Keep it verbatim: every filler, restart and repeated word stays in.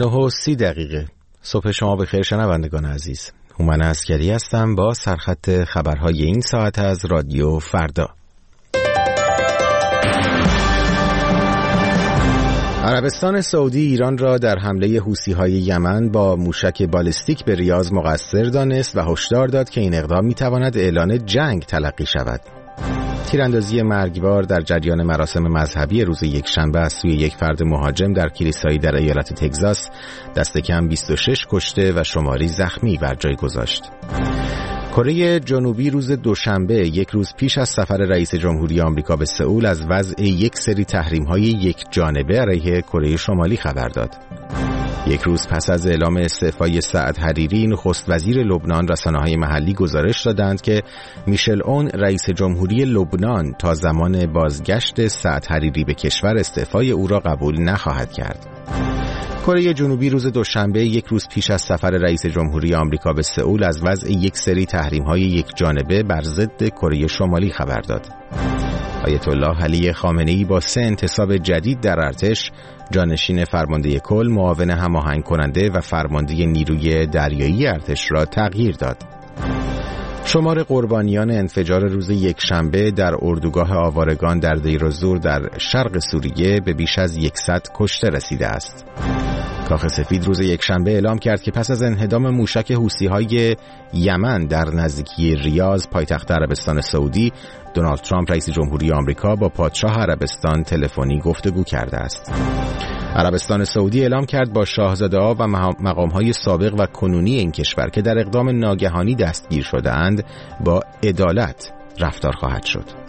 نه و سی دقیقه. صبح شما بخیر شنوندگان عزیز. هومن عسکری هستم با سرخط خبرهای این ساعت از رادیو فردا. عربستان سعودی ایران را در حمله حوثی‌های یمن با موشک بالستیک به ریاض مقصر دانست و هشدار داد که این اقدام می‌تواند اعلان جنگ تلقی شود. تیراندازی مرگبار در جریان مراسم مذهبی روز یکشنبه از سوی یک فرد مهاجم در کلیسایی در ایالت تگزاس دست کم بیست و شش کشته و شماری زخمی بر جای گذاشت. کره جنوبی روز دوشنبه، یک روز پیش از سفر رئیس جمهوری آمریکا به سئول، از وضع یک سری تحریم‌های یک جانبه علیه کره شمالی خبر داد. یک روز پس از اعلام استعفای سعد حریری، نخست وزیر لبنان، رسانه‌های محلی گزارش دادند که میشل اون، رئیس جمهوری لبنان، تا زمان بازگشت سعد حریری به کشور استعفای او را قبول نخواهد کرد. کره جنوبی روز دوشنبه، یک روز پیش از سفر رئیس جمهوری آمریکا به سئول، از وضع یک سری تحریم‌های یک جانبه بر ضد کره شمالی خبر داد. آیت الله علی خامنه‌ای با سه انتصاب جدید در ارتش، جانشین فرمانده کل، معاون هماهنگ کننده و فرمانده نیروی دریایی ارتش را تغییر داد. شمار قربانیان انفجار روز یکشنبه در اردوگاه آوارگان در دیر الزور در شرق سوریه به بیش از صد کشته رسیده است. کاخ سفید روز یکشنبه اعلام کرد که پس از انهدام موشک حوثی‌های یمن در نزدیکی ریاض، پایتخت عربستان سعودی، دونالد ترامپ رئیس جمهوری آمریکا با پادشاه عربستان تلفنی گفتگو کرده است. عربستان سعودی اعلام کرد با شاهزاده‌ها و مقام‌های سابق و کنونی این کشور که در اقدام ناگهانی دستگیر شده‌اند با عدالت رفتار خواهد شد.